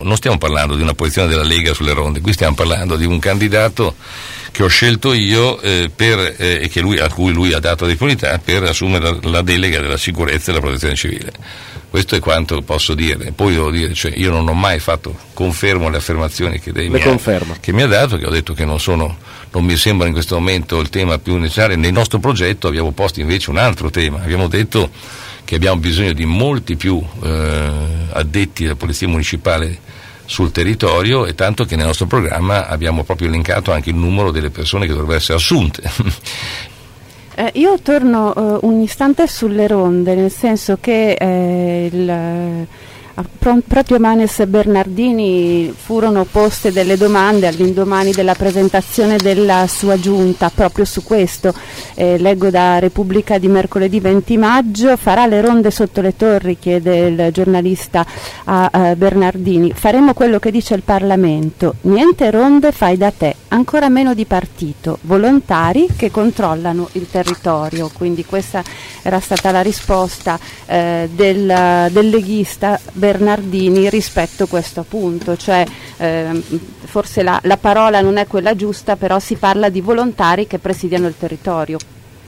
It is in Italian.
non stiamo parlando di una posizione della Lega sulle ronde, qui stiamo parlando di un candidato che ho scelto io e a cui lui ha dato la disponibilità per assumere la delega della sicurezza e della protezione civile. Questo è quanto posso dire. Poi devo dire, io non ho mai confermo le affermazioni che mi ha dato, che ho detto che non mi sembra in questo momento il tema più necessario. Nel nostro progetto abbiamo posto invece un altro tema, abbiamo detto che abbiamo bisogno di molti più addetti della Polizia Municipale sul territorio, e tanto che nel nostro programma abbiamo proprio elencato anche il numero delle persone che dovrebbero essere assunte. Io torno un istante sulle ronde, nel senso che proprio Manes Bernardini furono poste delle domande all'indomani della presentazione della sua giunta proprio su questo. Leggo da Repubblica di mercoledì 20 maggio, farà le ronde sotto le torri, chiede il giornalista a Bernardini. Faremo quello che dice il Parlamento, niente ronde fai da te, ancora meno di partito, volontari che controllano il territorio. Quindi questa era stata la risposta del leghista Bernardini rispetto a questo punto, cioè forse la parola non è quella giusta, però si parla di volontari che presidiano il territorio.